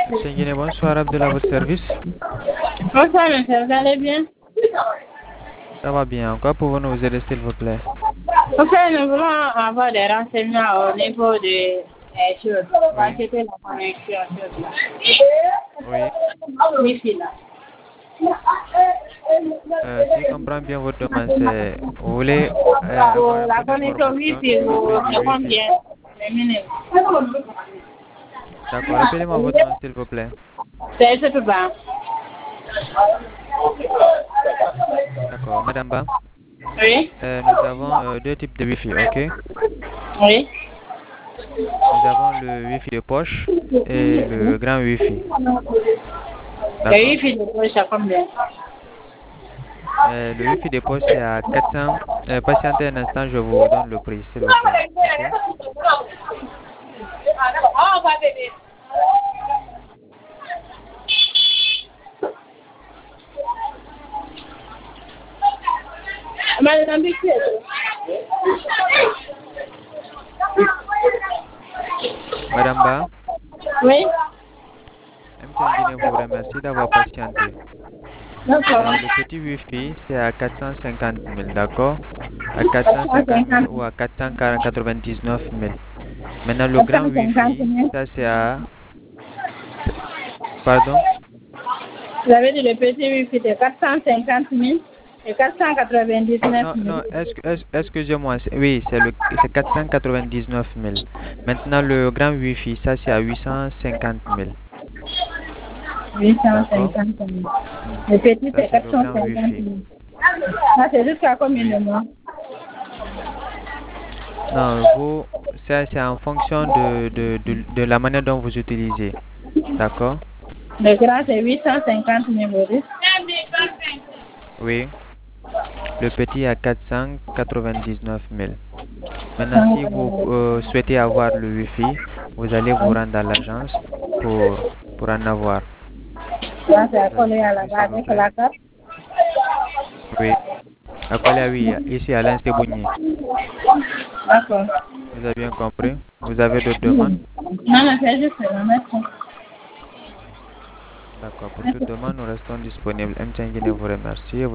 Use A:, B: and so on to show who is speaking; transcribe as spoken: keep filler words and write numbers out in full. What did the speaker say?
A: Monsieur Guinée, bonsoir, Abdel, à votre service.
B: Bonsoir, monsieur, vous allez bien?
A: Ça va bien. Quoi pouvons-nous vous aider, s'il vous plaît?
B: Enfin, nous voulons avoir des renseignements au niveau de euh, choses. Pour
A: Oui.
B: acheter la connexion. Chose là.
A: Oui.
B: Wi-Fi là.
A: Euh, si je comprends bien votre demande, c'est vous voulez euh, avoir
B: Pour
A: un
B: la
A: peu
B: connexion
A: d'information
B: Wi-Fi,
A: sur le
B: vous,
A: prix du
B: c'est
A: Wi-Fi.
B: combien? Le minimum.
A: D'accord. Rappelez-moi votre nom, s'il vous plaît.
B: C'est ce tout bas.
A: D'accord. Madame Ba,
B: Oui?
A: euh, nous avons euh, deux types de Wi-Fi, ok?
B: Oui?
A: Nous avons le Wi-Fi de poche et le grand Wi-Fi.
B: Le
A: D'accord?
B: Wi-Fi de poche, c'est combien?
A: Euh, le Wi-Fi de poche, c'est à quatre cents. Euh, patientez un instant, je vous donne le prix, s'il vous plaît. Ok?
B: Madame Bichette.
A: Madame Ba,
B: Oui?
A: M T N Guinée vous remercie d'avoir patienté.
B: D'accord.
A: Euh, le petit Wi-Fi, c'est à quatre cent cinquante mille, d'accord? À quatre cent cinquante mille
B: quatre cent cinquante.
A: ou à quatre cent quatre-vingt-dix-neuf mille. Maintenant, le grand
B: quatre cent cinquante
A: Wi-Fi,
B: mille.
A: ça c'est à... Pardon?
B: Vous avez dit le petit Wi-Fi de quatre cent cinquante mille et quatre cent quatre-vingt-dix-neuf
A: Non,
B: mille.
A: non, est-ce que- est-ce- excusez-moi. c'est- Oui, c'est le, c'est quatre cent quatre-vingt-dix-neuf mille. Maintenant, le grand Wi-Fi, ça c'est à huit cent cinquante mille. D'accord?
B: huit cent cinquante mille.
A: Hmm.
B: Le petit,
A: Ça
B: c'est
A: c'est le grand
B: quatre cent cinquante
A: Wi-Fi.
B: mille. Ça, c'est jusqu'à combien
A: Oui.
B: de mois?
A: Non, vous, ça c'est en fonction de, de, de, de la manière dont vous utilisez. D'accord?
B: Le grand, c'est huit cent cinquante mille euros.
A: Oui. Le petit à quatre cent quatre-vingt-dix-neuf mille. Maintenant, si vous
B: Donc,
A: euh, souhaitez avoir le Wi-Fi, vous allez vous rendre à l'agence pour, pour en avoir.
B: là, c'est
A: Vous avez
B: accolé à la
A: compris, s'il
B: base
A: vous
B: avec
A: plaît?
B: la carte.
A: Oui. Accolé à oui, ici à l'Institut Bougny.
B: D'accord.
A: Vous avez bien compris? Vous avez d'autres demandes?
B: Non, non, c'est juste ça. Merci.
A: D'accord. Pour toute demande, nous restons disponibles. M T N Guinée vous remercie.